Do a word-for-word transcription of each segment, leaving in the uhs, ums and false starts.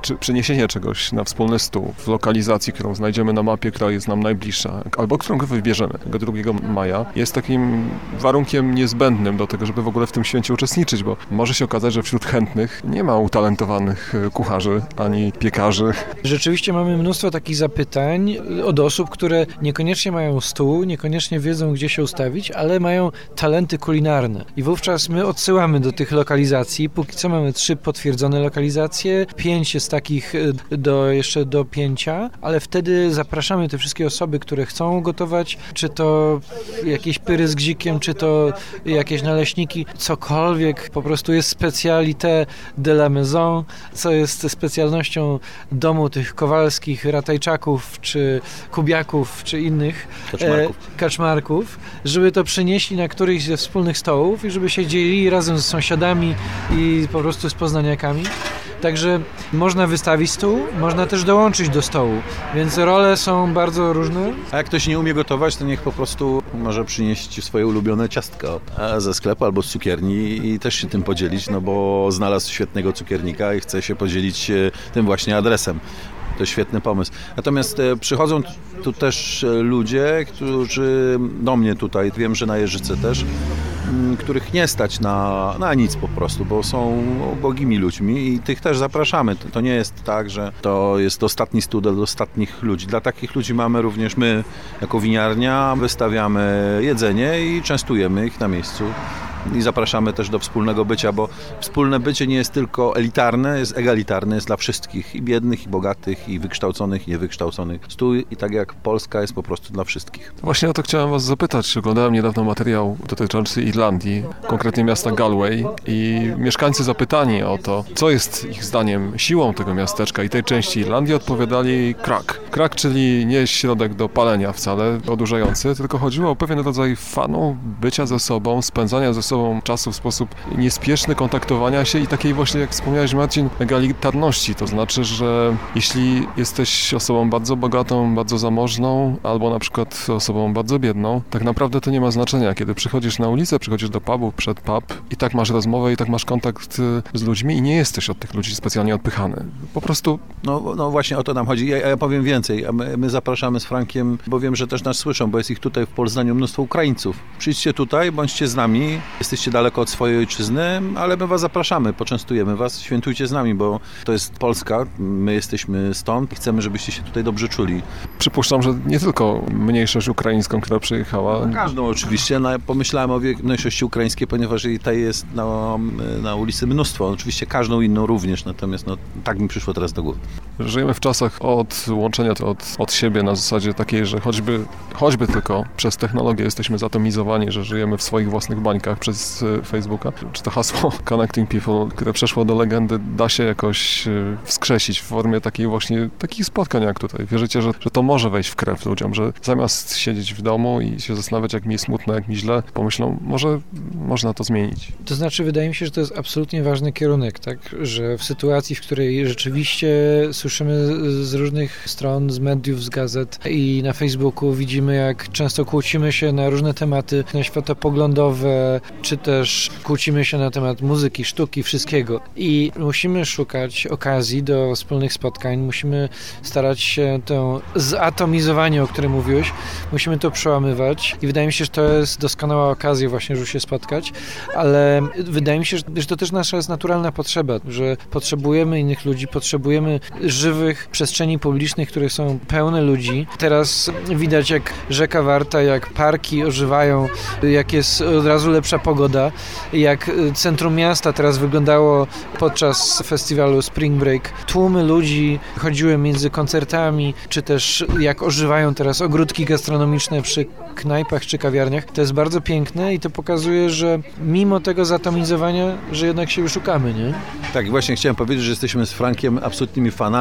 czy przeniesienie czegoś na wspólny stół w lokalizacji, którą znajdziemy na mapie, która jest nam najbliższa, albo którą wybierzemy tego drugiego maja, jest takim warunkiem niezbędnym do tego, żeby w ogóle w tym święcie uczestniczyć, bo może się okazać, że wśród chętnych nie ma utalentowanych kucharzy ani piekarzy. Rzeczywiście mamy mnóstwo takich zapytań od osób, które niekoniecznie mają stół, niekoniecznie wiedzą, gdzie się ustawić, ale mają talenty kulinarne. I wówczas my odsyłamy do tych lokalizacji. Póki co mamy trzy potwierdzone lokalizacje, pięć jest takich do, jeszcze do pięcia, ale wtedy zapraszamy te wszystkie osoby, które chcą gotować, czy to jakieś pyry z gzikiem, czy to jakieś naleśniki, cokolwiek, po prostu jest spécialité de la maison, co jest specjalnością domu tych Kowalskich, Ratajczaków, czy Kubiaków, czy innych kaczmarków. E, kaczmarków, żeby to przynieśli na któryś ze wspólnych stołów i żeby się dzielili razem z sąsiadami i po prostu z poznaniakami. Także można wystawić stół, można też dołączyć do stołu, więc role są bardzo różne. A jak ktoś nie umie gotować, to niech po prostu może przynieść swoje ulubione ciastka ze sklepu albo z cukierni i też się tym podzielić, no bo znalazł świetnego cukiernika i chce się podzielić tym właśnie adresem. To świetny pomysł. Natomiast e, przychodzą tu też e, ludzie, którzy do mnie tutaj, wiem, że na Jeżyce też, m, których nie stać na, na nic po prostu, bo są ubogimi ludźmi i tych też zapraszamy. To, to nie jest tak, że to jest ostatni stół dla ostatnich ludzi. Dla takich ludzi mamy również my, jako winiarnia, wystawiamy jedzenie i częstujemy ich na miejscu. I zapraszamy też do wspólnego bycia, bo wspólne bycie nie jest tylko elitarne, jest egalitarne, jest dla wszystkich, i biednych, i bogatych, i wykształconych, i niewykształconych. Stój i tak jak Polska jest po prostu dla wszystkich. Właśnie o to chciałem was zapytać. Oglądałem niedawno materiał dotyczący Irlandii, konkretnie miasta Galway, i mieszkańcy zapytani o to, co jest ich zdaniem siłą tego miasteczka i tej części Irlandii, odpowiadali crack. Crack, czyli nie środek do palenia wcale odurzający, tylko chodziło o pewien rodzaj fanu, bycia ze sobą, spędzania ze sobą czasu w sposób niespieszny, kontaktowania się i takiej właśnie, jak wspomniałeś, Marcin, egalitarności. To znaczy, że jeśli jesteś osobą bardzo bogatą, bardzo zamożną, albo na przykład osobą bardzo biedną, tak naprawdę to nie ma znaczenia. Kiedy przychodzisz na ulicę, przychodzisz do pubu, przed pub i tak masz rozmowę i tak masz kontakt z ludźmi i nie jesteś od tych ludzi specjalnie odpychany. Po prostu... No, no właśnie o to nam chodzi. Ja, ja powiem więcej. My, my zapraszamy z Frankiem, bo wiem, że też nas słyszą, bo jest ich tutaj w Poznaniu mnóstwo Ukraińców. Przyjdźcie tutaj, bądźcie z nami. Jesteście daleko od swojej ojczyzny, ale my was zapraszamy, poczęstujemy was, świętujcie z nami, bo to jest Polska, my jesteśmy stąd i chcemy, żebyście się tutaj dobrze czuli. Przypuszczam, że nie tylko mniejszość ukraińską, która przyjechała. No, każdą oczywiście. No, pomyślałem o mniejszości ukraińskiej, ponieważ jej tutaj jest na, na ulicy mnóstwo. Oczywiście każdą inną również, natomiast no, tak mi przyszło teraz do głowy. Żyjemy w czasach odłączenia od, od siebie na zasadzie takiej, że choćby, choćby tylko przez technologię jesteśmy zatomizowani, że żyjemy w swoich własnych bańkach przez Facebooka. Czy to hasło Connecting People, które przeszło do legendy, da się jakoś wskrzesić w formie takiej właśnie, takich spotkań jak tutaj. Wierzycie, że, że to może wejść w krew ludziom, że zamiast siedzieć w domu i się zastanawiać, jak mi smutno, jak mi źle, pomyślą, może można to zmienić. To znaczy, wydaje mi się, że to jest absolutnie ważny kierunek, tak? Że w sytuacji, w której rzeczywiście słyszymy z różnych stron, z mediów, z gazet i na Facebooku widzimy, jak często kłócimy się na różne tematy, na światopoglądowe, czy też kłócimy się na temat muzyki, sztuki, wszystkiego. I musimy szukać okazji do wspólnych spotkań, musimy starać się to zatomizowanie, o którym mówiłeś, musimy to przełamywać i wydaje mi się, że to jest doskonała okazja właśnie, żeby się spotkać, ale wydaje mi się, że to też nasza jest naturalna potrzeba, że potrzebujemy innych ludzi, potrzebujemy żywych przestrzeni publicznych, które są pełne ludzi. Teraz widać, jak rzeka Warta, jak parki ożywają, jak jest od razu lepsza pogoda, jak centrum miasta teraz wyglądało podczas festiwalu Spring Break. Tłumy ludzi chodziły między koncertami, czy też jak ożywają teraz ogródki gastronomiczne przy knajpach czy kawiarniach. To jest bardzo piękne i to pokazuje, że mimo tego zatomizowania, że jednak się szukamy, nie? Tak, właśnie chciałem powiedzieć, że jesteśmy z Frankiem absolutnymi fanami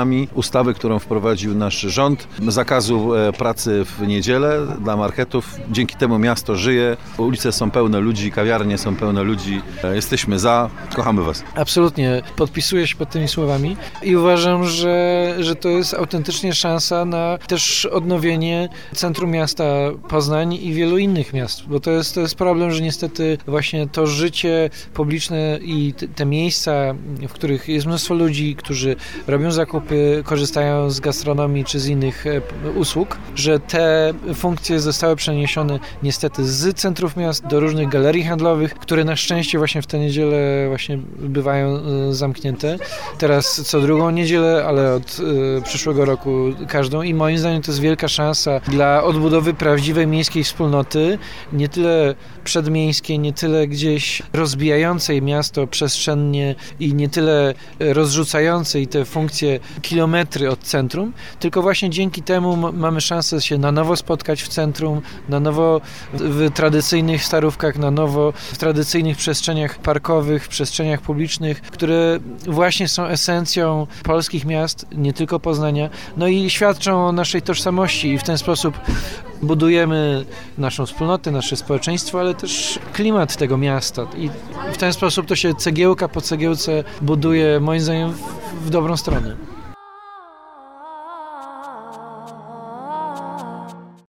nami ustawy, którą wprowadził nasz rząd, zakazu pracy w niedzielę dla marketów. Dzięki temu miasto żyje, ulice są pełne ludzi, kawiarnie są pełne ludzi. Jesteśmy za, kochamy Was. Absolutnie, podpisuję się pod tymi słowami i uważam, że, że to jest autentycznie szansa na też odnowienie centrum miasta Poznań i wielu innych miast, bo to jest, to jest problem, że niestety właśnie to życie publiczne i te miejsca, w których jest mnóstwo ludzi, którzy robią zakupy, korzystają z gastronomii czy z innych usług, że te funkcje zostały przeniesione niestety z centrów miast do różnych galerii handlowych, które na szczęście właśnie w tę niedzielę właśnie bywają zamknięte. Teraz co drugą niedzielę, ale od y, przyszłego roku każdą i moim zdaniem to jest wielka szansa dla odbudowy prawdziwej miejskiej wspólnoty, nie tyle przedmiejskiej, nie tyle gdzieś rozbijającej miasto przestrzennie i nie tyle rozrzucającej te funkcje kilometry od centrum, tylko właśnie dzięki temu m- mamy szansę się na nowo spotkać w centrum, na nowo w tradycyjnych starówkach, na nowo w tradycyjnych przestrzeniach parkowych, w przestrzeniach publicznych, które właśnie są esencją polskich miast, nie tylko Poznania, no i świadczą o naszej tożsamości i w ten sposób budujemy naszą wspólnotę, nasze społeczeństwo, ale też klimat tego miasta i w ten sposób to się cegiełka po cegiełce buduje moim zdaniem w, w dobrą stronę.